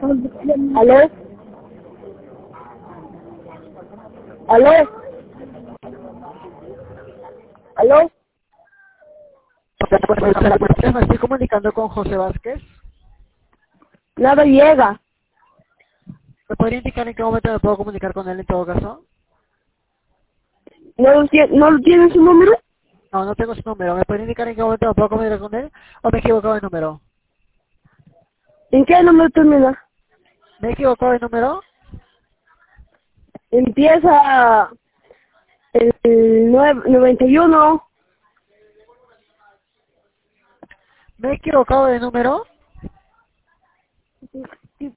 ¿Aló? ¿Aló? ¿Aló? Me estoy comunicando con José Vázquez. Nada llega. ¿Me podría indicar en qué momento me puedo comunicar con él en todo caso? ¿No lo tiene su número? No, no tengo su número. ¿Me podría indicar en qué momento me puedo comunicar con él? ¿O me he equivocado de número? ¿En qué número termina? ¿Me he equivocado de número? Empieza el 91. ¿Me he equivocado de número?